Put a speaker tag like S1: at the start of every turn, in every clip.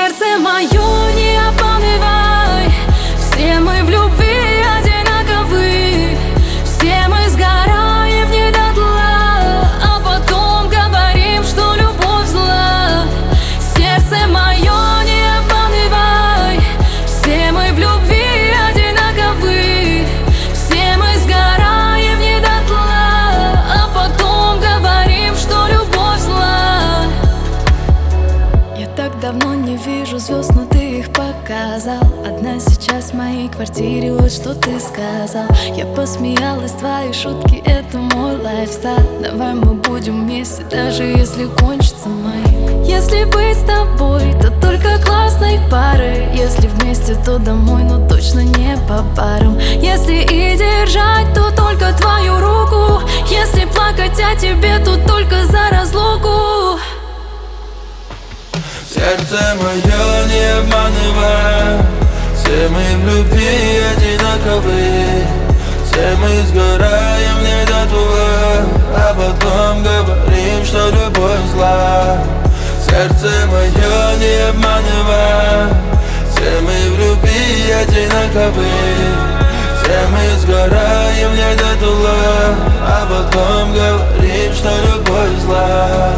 S1: Сердце мое, не обманывай. Все мы в любви одинаковы. Все мы сгораем в ней дотла, а потом говорим, что любовь зла. Сердце мое, не обманывай. Все мы в любви одинаковы. Все мы сгораем в ней дотла, а потом говорим, что любовь зла. Я так давно не вижу звезд, но ты их показал. Одна сейчас в моей квартире, вот что ты сказал. Я посмеялась, твои шутки, это мой лайфстайл. Давай мы будем вместе, даже если кончится моим. Если быть с тобой, то только классной парой. Если вместе, то домой, но точно не по парам. Если и держать, то только твою руку. Если плакать о тебе, то только за разлуку.
S2: Сердце мое, не обманывай. Все мы в любви одинаковы. Все мы сгораем в ней дотла, а потом говорим, что любовь зла. Сердце мое, не обманывай. Все мы в любви одинаковы. Все мы сгораем в ней дотла, а потом говорим, что любовь зла.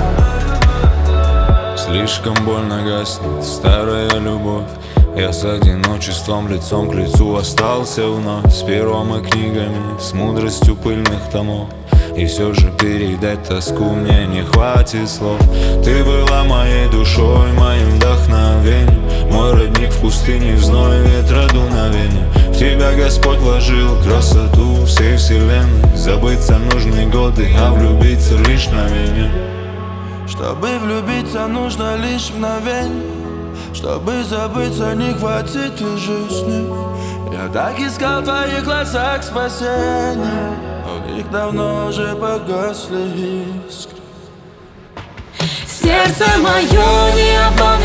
S3: Слишком больно гаснет старая любовь. Я с одиночеством лицом к лицу остался вновь. С пером и книгами, с мудростью пыльных томов. И все же передать тоску мне не хватит слов. Ты была моей душой, моим вдохновением. Мой родник в пустыне, в зной ветра дуновения. В тебя Господь вложил красоту всей вселенной. Забыться нужны годы, а влюбиться лишь мгновение.
S2: Чтобы влюбиться, нужно лишь мгновение. Чтобы забыться, не хватит и жизни. Я так искал в твоих глазах спасения, но в них давно уже погасли искры.
S1: Сердце мое, не обманывай.